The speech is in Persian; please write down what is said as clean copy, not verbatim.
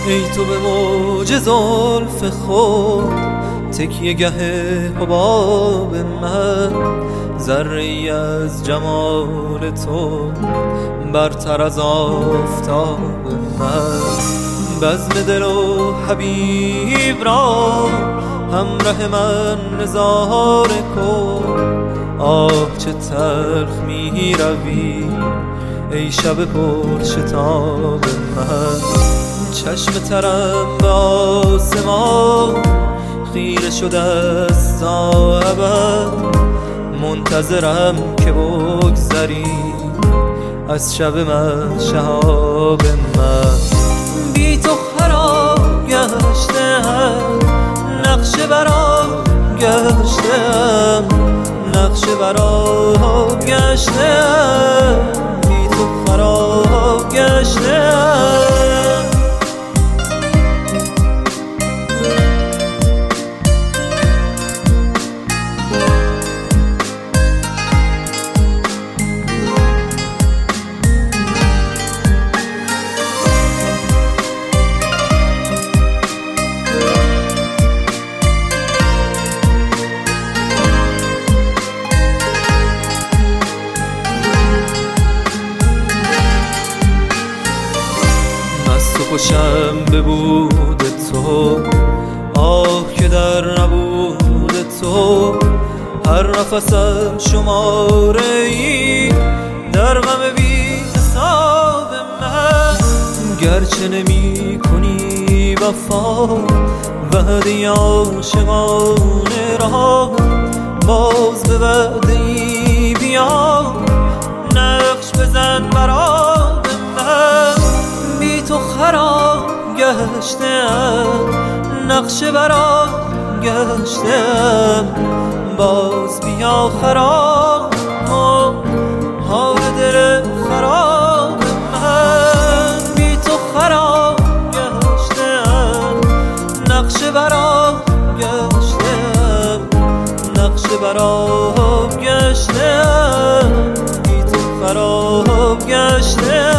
ای تو به موج زلف خود تکیه گه حباب من، ذره ای از جمال تو برتر از آفتاب من. بزم دل و حبیب را همراه من نظاره کن، آه چه تلخ می روی ای شب پر شتاب من. چشم ترم به آسمان خیره شده است تا ابد، منتظرم که بگذری از شب من شهاب من. بی تو خراب گشتم، نقشه برام گشتم، نقشه برام گشتم، بی تو خراب گشتم. خوشم به بود تو، آه که در نبود تو هر نفسم شماره ای در غم بی حساب من. گرچه نمی کنی وفا وعده عاشقانه را، باز به وعده ای بیا نقش بزن برام من. بی تو خراب گشتم، نقشه برام گشتم، باز بیا خراب حال دل خراب من. بی تو خراب گشتم، نقشه برام گشتم، نقشه برام گشتم، بی تو خراب گشتم.